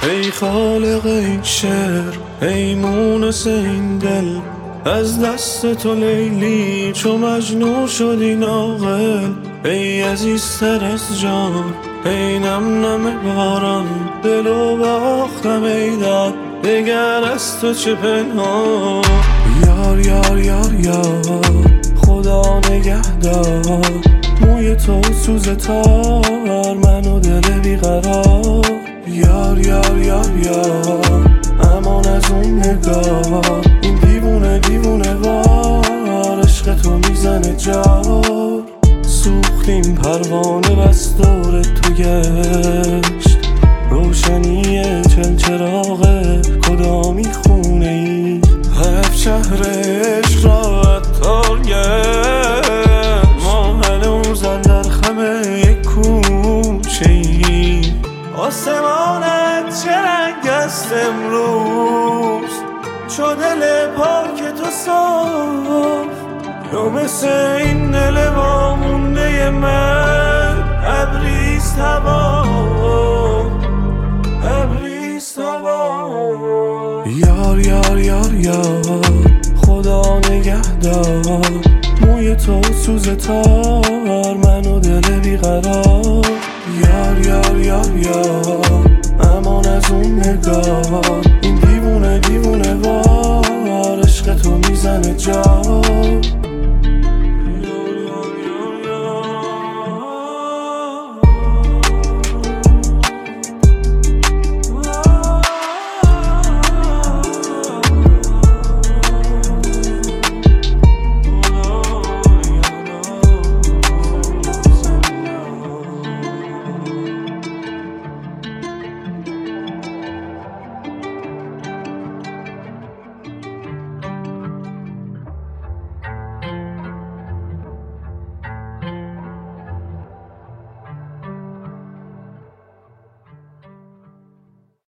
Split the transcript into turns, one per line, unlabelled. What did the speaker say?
ای خالق این شعر، ای مونس این دل، از دست تو لیلی چو مجنون شدی ناقل. ای عزیزتر از جان، ای نم نم باران، دلو باختم ای داد، دگر از تو چه پنهان. یار یار یار یار، خدا نگهدار، موی تو سوز تار، من و دل بیقرار. یار یار یار یار، امان از اون نگاه، این دیوونه دیوونه وار، عشق تو میزنه جار. سوختیم پروانه بس دور تو گشت، روشنی چلچراغ کدامی خونه ای، هفت شهر عشق را عطار گشت. ما هنوزن در خم یک کوچه ای، آسمانت چه رنگ است امروز، چو دل پاک تو صاف، یا مثل این دل وامونده من، ابریست هوا، ابریست هوا. یار یار یار یار، خدا نگهدار، موی تو سوز تار، من و دل بیقرار. یار یار یار یار، امان از اون نگاه، این دیوونه دیوونه وار، عشق تو میزنه جار.